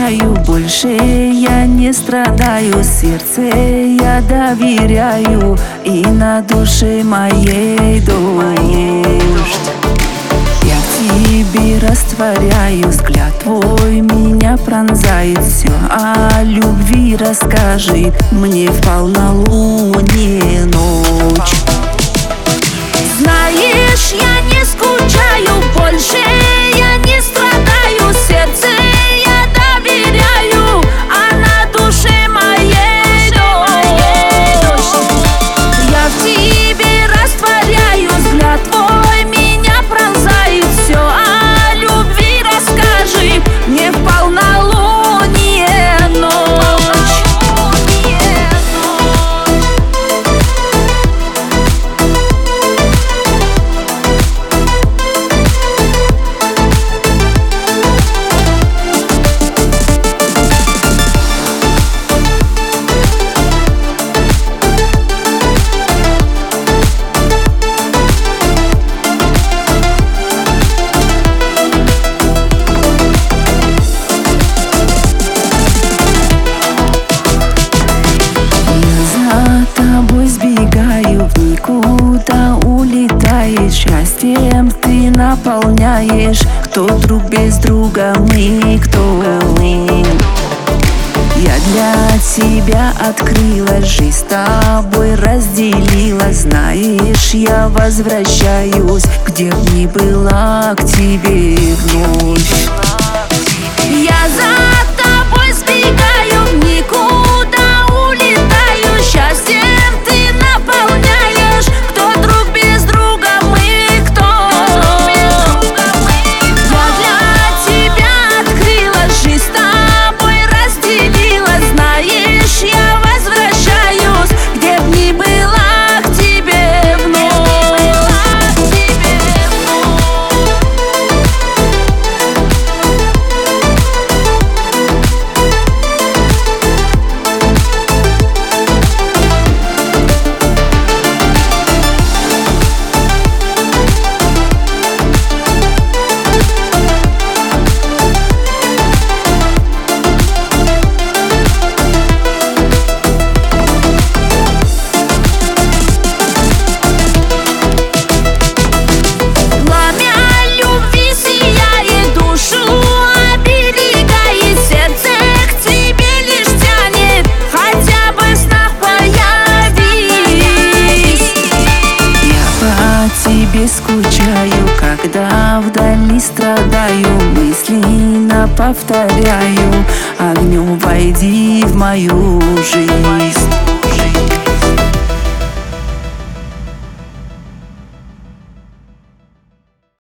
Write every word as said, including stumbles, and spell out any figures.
скучаю больше, я не страдаю. Сердце я доверяю, и на душе моей дождь. Я в тебе растворяю, взгляд твой меня пронзает. Все о любви расскажи мне в полнолуние ночь. Знаешь, я не скучаю больше, я не страдаю. Сердце я доверяю, а на душе моей дождь. Я в тебе растворяю, взгляд твой меня пронзает. Все о любви расскажи мне в полнолуние ночь. Никуда улетаешь, счастьем ты наполняешь. Кто друг без друга, мы кто? Я для тебя открыла, жизнь с тобой разделила. Знаешь, я возвращаюсь, где б ни была, к тебе вновь. Я за тобой сбегаю, никуда улетаю. Счастьем ты наполняешь. Кто друг без друга, мы кто? Я для тебя открыла, жизнь с тобой разделила. Знаешь, я возвращаюсь, где б ни была, к тебе вновь. Тебе скучаю, когда вдали страдаю. Мысленно повторяю: огнем войди в мою жизнь.